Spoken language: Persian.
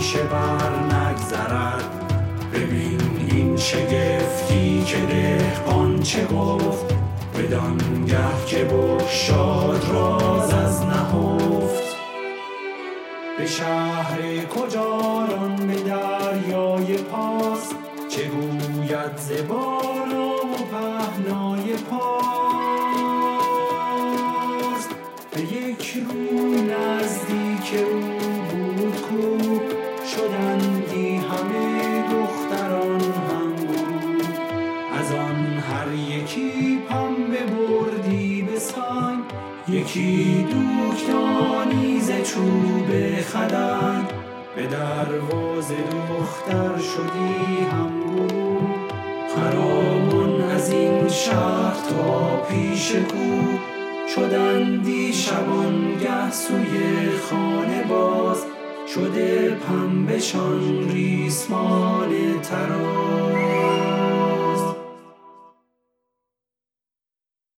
پیش بر نگذرد. ببین این شگفتی که دهقان چه گفت، بدانگه که بگشاد راز از نهفت. به شهر کجاران به دریای پاس، چه گوید ز بالا و پهنای پاس. به یک روی نزدیک او بود کوه، شدندی همه دختران هم گروه. از آن هر یکی پنبه بردی به سنگ، یکی دوکدانی ز چوب خدنگ. به دروازه دختر شدی هم گروه، خرامان از این شهر تا پیش کوه. شدندی شبانگه سوی خانه باز، شده پنبه‌شان ریسمان طراز.